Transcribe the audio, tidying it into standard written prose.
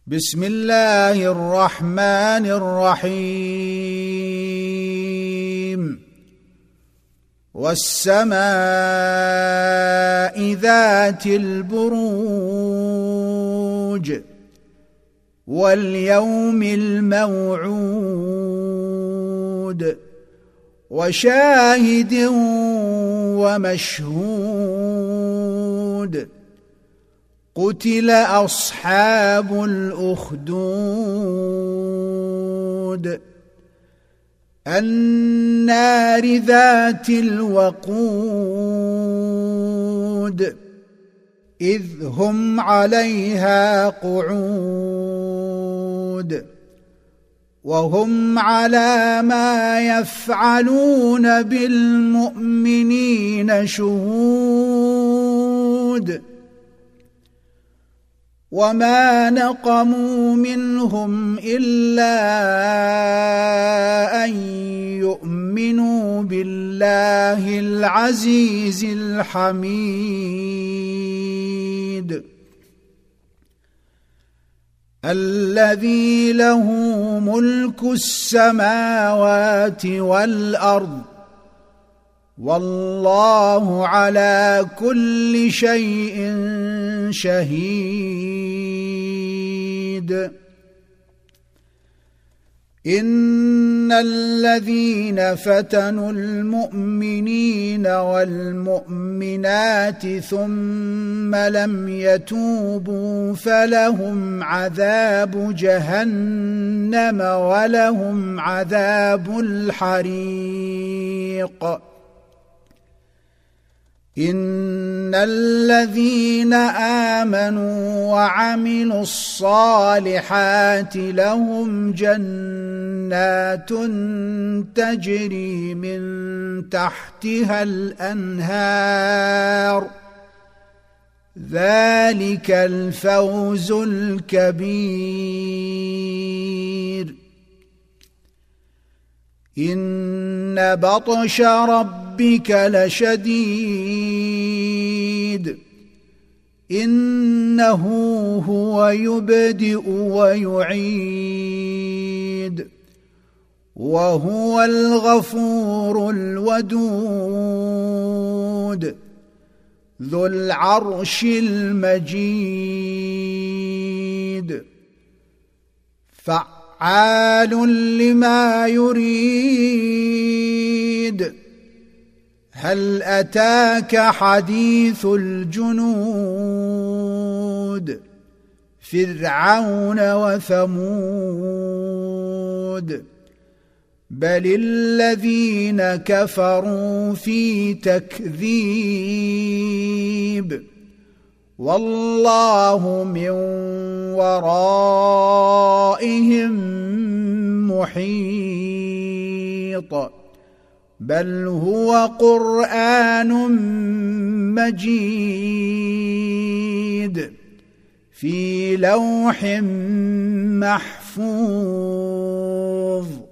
بسم الله الرحمن الرحيم والسماء ذات البروج واليوم الموعود وشاهد ومشهود قتل أصحاب الأخدود النار ذات الوقود إذ هم عليها قعود وهم على ما يفعلون بالمؤمنين شهود وما نقموا منهم إلا أن يؤمنوا بالله العزيز الحميد الذي له ملك السماوات والأرض والله على كل شيء شهيد إن الذين فتنوا المؤمنين والمؤمنات ثم لم يتوبوا فلهم عذاب جهنم ولهم عذاب الحريق إن الذين آمنوا وعملوا الصالحات لهم جنات تجري من تحتها الأنهار ذلك الفوز الكبير إن بطش ربك لشديد إنه هو يبدئ ويعيد وهو الغفور الودود ذو العرش المجيد فعال لما يريد هل أتاك حديث الجنود فرعون وثمود بل الذين كفروا في تكذيب والله من ورائهم محيط بل هو قرآن مجيد في لوح محفوظ